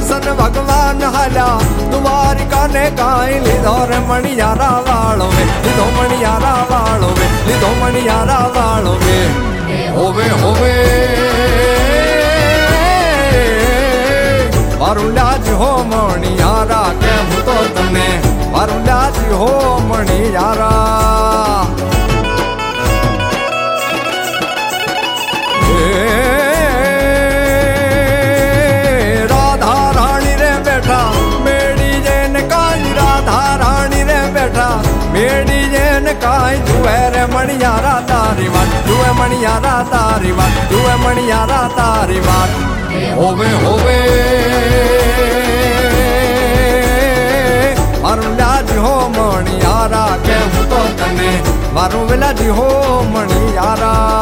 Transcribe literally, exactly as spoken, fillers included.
દર્શન ભગવાન હાલ્યા દ્વારિકા ને કાંઈ લીધો રે મણિયારા વાળો વે લીધો મણિયારા વાળો વે લીધો મણિયારા વાળો વે હોવે હોવે મારું લાજ હો મણિયારા કેમ તો તને મારું લાજ હો મણિયારા રાધા રાણી રે બેઠા મેડી જેન કાંઈ રાધા રાણી રે બેઠા મેડી જેન કાંઈ જુએ રે મણિયારા તારી વાત જુએ મણિયારા તારી વાત જુએ મણિયારા તારી વાત હોવે હોવે મારું લાજ હો મણિયારા કેમ તો તને મારું લાજ હો મણિયારા